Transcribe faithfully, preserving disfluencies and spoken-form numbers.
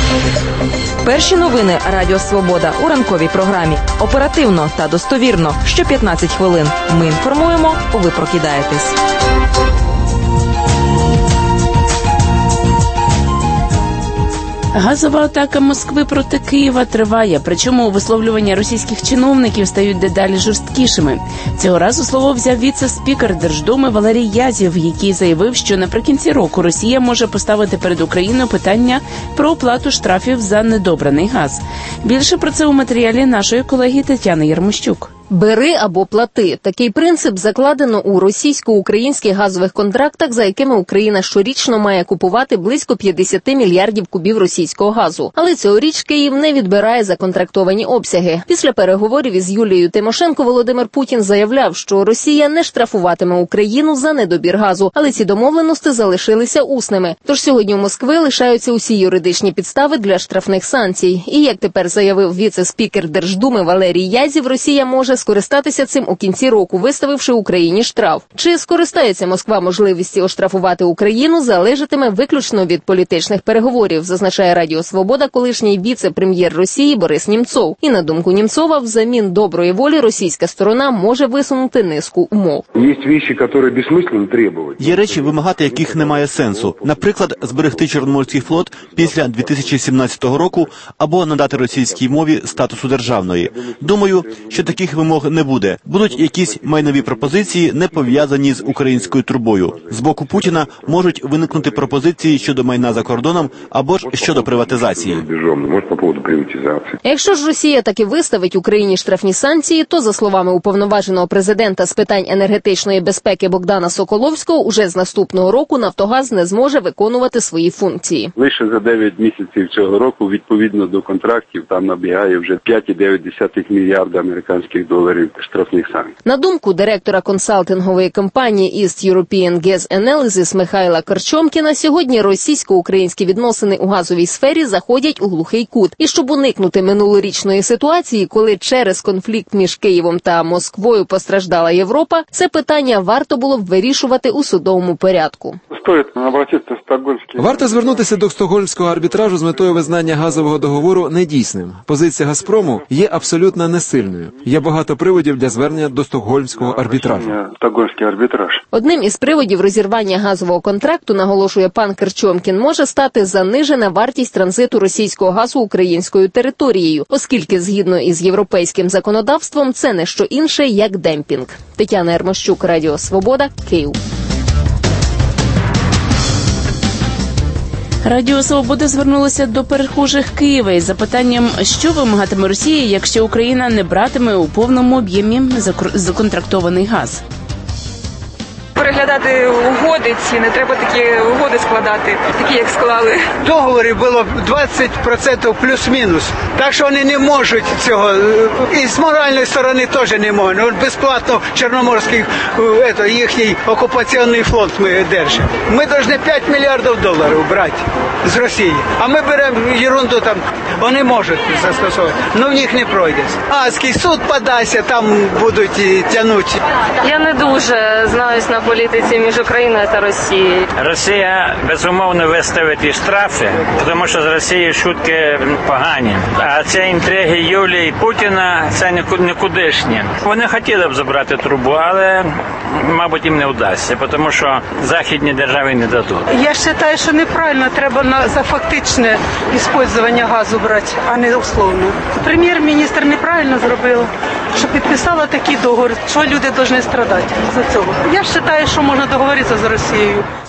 Перші новини Радіо Свобода у ранковій програмі. Оперативно та достовірно. Що п'ятнадцять хвилин. Ми інформуємо, ви прокидаєтесь. Газова атака Москви проти Києва триває, причому висловлювання російських чиновників стають дедалі жорсткішими. Цього разу слово взяв віце-спікер Держдуми Валерій Язів, який заявив, що наприкінці року Росія може поставити перед Україною питання про оплату штрафів за недобраний газ. Більше про це у матеріалі нашої колеги Тетяни Ярмощук. «Бери або плати» – такий принцип закладено у російсько-українських газових контрактах, за якими Україна щорічно має купувати близько п'ятдесят мільярдів кубів російського газу. Але цьогоріч Київ не відбирає законтрактовані обсяги. Після переговорів із Юлією Тимошенко Володимир Путін заявляв, що Росія не штрафуватиме Україну за недобір газу, але ці домовленості залишилися усними. Тож сьогодні у Москви лишаються усі юридичні підстави для штрафних санкцій. І, як тепер заявив віце-спікер Держдуми Валерій Язів, Росія може скористатися цим у кінці року, виставивши Україні штраф. Чи скористається Москва можливістю оштрафувати Україну, залежатиме виключно від політичних переговорів, зазначає Радіо Свобода колишній віце-прем'єр Росії Борис Німцов. І на думку Німцова, взамін доброї волі російська сторона може висунути низку умов. Є речі, вимагати яких немає сенсу. Наприклад, зберегти Чорноморський флот після дві тисячі сімнадцятого року або надати російській мові статусу державної. Думаю, що таких вимог не буде. Будуть якісь майнові пропозиції, не пов'язані з українською трубою. З боку Путіна можуть виникнути пропозиції щодо майна за кордоном або ж щодо приватизації. Якщо ж Росія таки виставить Україні штрафні санкції, то, за словами уповноваженого президента з питань енергетичної безпеки Богдана Соколовського, уже з наступного року «Нафтогаз» не зможе виконувати свої функції. Лише за дев'ять місяців цього року, відповідно до контрактів, там набігає вже п'ять цілих дев'ять десятих мільярда американських доларів штрафних санкцій. На думку директора консалтингової компанії East European Gas Analysis Михайла Корчомкіна, сьогодні російсько-українські відносини у газовій сфері заходять у глухий кут. І щоб уникнути минулорічної ситуації, коли через конфлікт між Києвом та Москвою постраждала Європа, це питання варто було б вирішувати у судовому порядку. Варто звернутися до Стокгольмського арбітражу з метою визнання газового договору недійсним. Позиція «Газпрому» є абсолютно несильною. Є багато приводів для звернення до Стокгольмського арбітражу. Одним із приводів розірвання газового контракту, наголошує пан Керчомкін, може стати занижена вартість транзиту російського газу українською територією, оскільки згідно із європейським законодавством це не що інше, як демпінг. Тетяна Ярмощук, Радіо Свобода, Київ. Радіо Свобода звернулося до перехожих Києва із запитанням, що вимагатиме Росія, якщо Україна не братиме у повному об'ємі законтрактований газ. Переглядати угоди ці, не треба такі угоди складати, такі як склали. Договорів було двадцять відсотків плюс-мінус, так що вони не можуть цього, і з моральної сторони теж не можуть. Ну, безплатно Чорноморський, это, їхній окупаційний флот ми держимо. Ми повинні п'ять мільярдів доларів брати з Росії, а ми беремо ерунду там, вони можуть застосовувати, але в них не пройде. Аський суд подасться, там будуть тягнути. Я не дуже знаюсь на політиці між Україною та Росією. Росія, безумовно, виставить і штрафи, тому що з Росією шутки погані. А це інтриги Юлії і Путіна, це нікудишні. Вони хотіли б забрати трубу, але, мабуть, їм не вдасться, тому що західні держави не дадуть. Я вважаю, що неправильно, треба на, за фактичне використання газу брати, а не условно. Прем'єр-міністр неправильно зробила, що підписала такий договір, що люди повинні страдати за цього. Я вважаю, що можна договоритися з Росією.